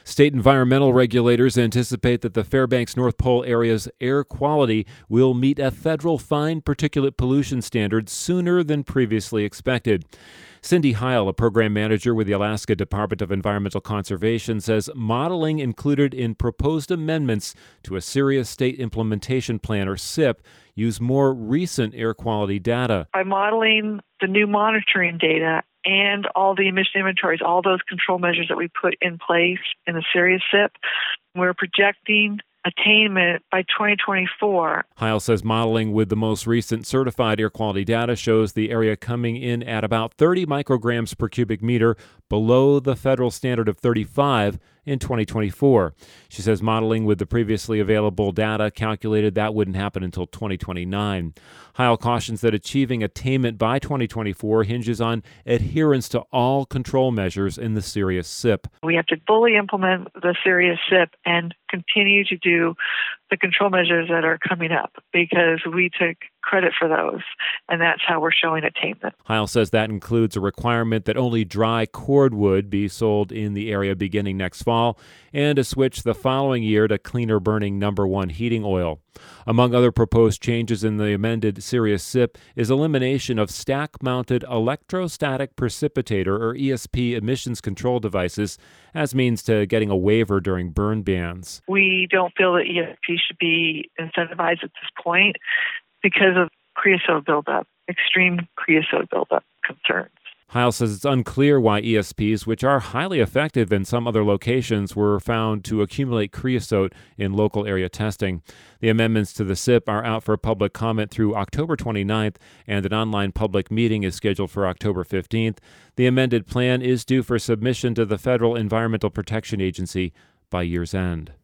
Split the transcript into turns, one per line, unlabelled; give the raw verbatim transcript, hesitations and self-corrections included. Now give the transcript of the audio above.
State environmental regulators anticipate that the Fairbanks North Pole area's air quality will meet a federal fine particulate pollution standard sooner than previously expected. Cindy Heil, a program manager with the Alaska Department of Environmental Conservation, says modeling included in proposed amendments to a Serious State Implementation Plan, or S I P, use more recent air quality data.
By modeling the new monitoring data and all the emission inventories, all those control measures that we put in place in the Serious S I P, we're projecting attainment by twenty twenty-four.
Heil says modeling with the most recent certified air quality data shows the area coming in at about thirty micrograms per cubic meter below the federal standard of thirty-five in twenty twenty-four. She says modeling with the previously available data calculated that wouldn't happen until twenty twenty-nine. Heil cautions that achieving attainment by twenty twenty-four hinges on adherence to all control measures in the Serious S I P.
We have to fully implement the Serious S I P and continue to do the control measures that are coming up because we took credit for those, and that's how we're showing attainment.
Heil says that includes a requirement that only dry cordwood be sold in the area beginning next fall and a switch the following year to cleaner burning number one heating oil. Among other proposed changes in the amended Serious S I P is elimination of stack-mounted electrostatic precipitator, or E S P, emissions control devices as means to getting a waiver during burn bans.
We don't feel that E S P should be incentivized at this point because of creosote buildup, extreme creosote buildup concerns.
Heil says it's unclear why E S Ps, which are highly effective in some other locations, were found to accumulate creosote in local area testing. The amendments to the S I P are out for public comment through October twenty-ninth, and an online public meeting is scheduled for October fifteenth. The amended plan is due for submission to the Federal Environmental Protection Agency by year's end.